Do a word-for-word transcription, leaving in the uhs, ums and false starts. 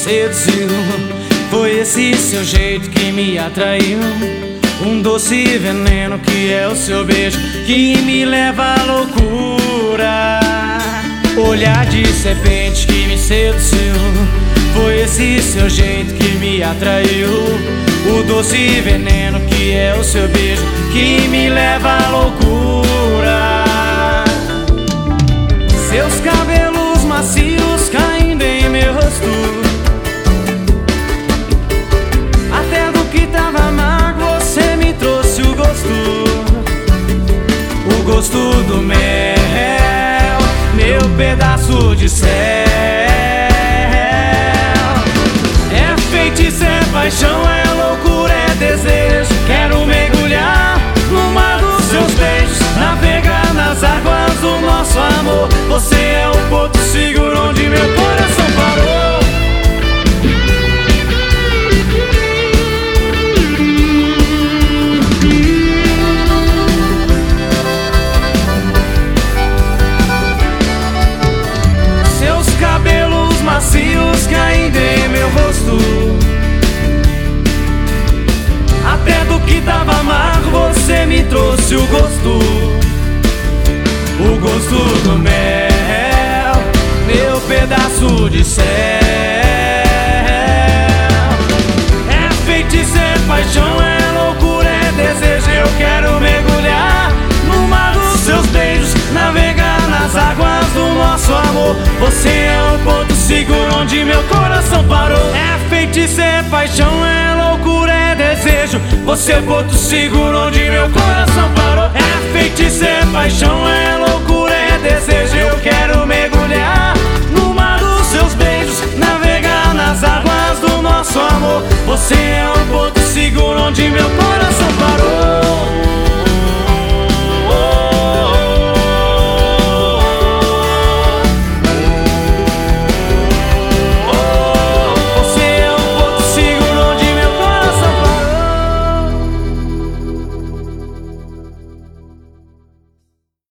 seduziu. Foi esse seu jeito que me atraiu, um doce veneno que é o seu beijo que me leva à loucura. Olhar de serpente que me seduziu. Foi esse seu jeito que me atraiu, o doce veneno que é o seu beijo que me leva à loucura. Seus cabelos macios caindo em meu rosto, até do que tava amargo você me trouxe o gosto, o gosto do mel, meu pedaço de céu. É feitiço, é paixão, é loucura, é desejo. Quero mergulhar no mar dos seus beijos, navegar nas águas do nosso amor. Você é o porto seguro onde meu coração parou. Seus cabelos macios caindo em meu rosto, até do que tava amargo você me trouxe o gosto, o gosto do mel, meu pedaço de céu. É feitiço, é paixão, é loucura, é desejo. Eu quero mergulhar no mar dos seus beijos, navegar nas águas do nosso amor. Você é o ponto seguro onde meu coração parou. É feitiço, é paixão, é loucura, é desejo. Você é o ponto seguro onde meu coração parou. É feitiço, é paixão, é loucura, é desejo. Eu quero mergulhar no mar dos seus beijos, navegar nas águas do nosso amor. Você é o ponto seguro onde meu coração